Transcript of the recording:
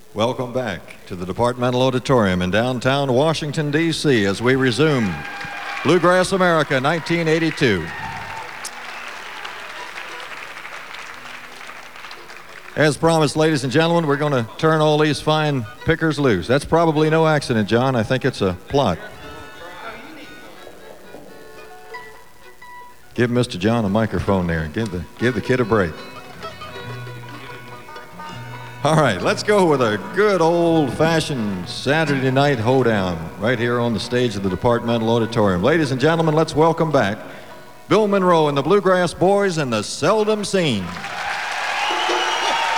Welcome back to the Departmental Auditorium in downtown Washington, D.C. as we resume Bluegrass America 1982. As promised, ladies and gentlemen, we're going to turn all these fine pickers loose. That's probably no accident, John. I think it's a plot. Give Mr. John a microphone there and give the kid a break. All right, let's go with a good old-fashioned Saturday night hoedown right here on the stage of the Departmental Auditorium. Ladies and gentlemen, let's welcome back Bill Monroe and the Bluegrass Boys and the Seldom Seen.